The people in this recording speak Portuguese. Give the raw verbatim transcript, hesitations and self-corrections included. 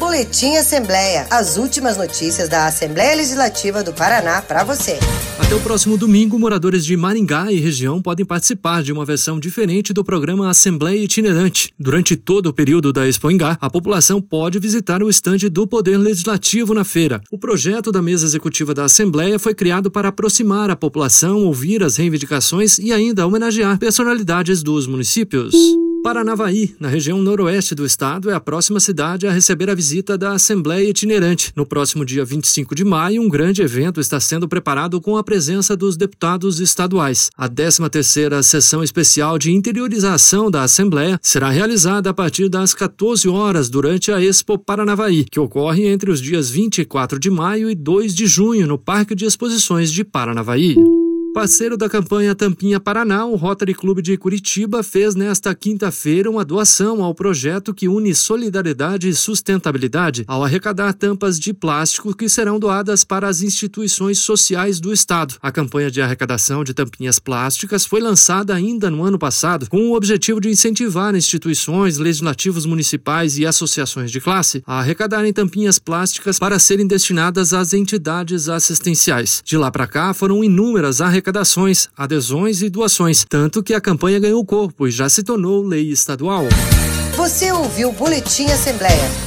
Boletim Assembleia. As últimas notícias da Assembleia Legislativa do Paraná para você. Até o próximo domingo, moradores de Maringá e região podem participar de uma versão diferente do programa Assembleia Itinerante. Durante todo o período da Expo Ingá, a população pode visitar o estande do Poder Legislativo na feira. O projeto da mesa executiva da Assembleia foi criado para aproximar a população, ouvir as reivindicações e ainda homenagear personalidades dos municípios. Paranavaí, na região noroeste do estado, é a próxima cidade a receber a visita da Assembleia Itinerante. No próximo dia vinte e cinco de maio, um grande evento está sendo preparado com a presença dos deputados estaduais. A décima terceira sessão especial de interiorização da Assembleia será realizada a partir das quatorze horas durante a Expo Paranavaí, que ocorre entre os dias vinte e quatro de maio e dois de junho no Parque de Exposições de Paranavaí. Parceiro da campanha Tampinha Paraná, o Rotary Clube de Curitiba fez nesta quinta-feira uma doação ao projeto que une solidariedade e sustentabilidade ao arrecadar tampas de plástico que serão doadas para as instituições sociais do estado. A campanha de arrecadação de tampinhas plásticas foi lançada ainda no ano passado com o objetivo de incentivar instituições, legislativos municipais e associações de classe a arrecadarem tampinhas plásticas para serem destinadas às entidades assistenciais. De lá para cá foram inúmeras arrecadações arrecadações, adesões e doações, tanto que a campanha ganhou corpo e já se tornou lei estadual. Você ouviu o Boletim Assembleia.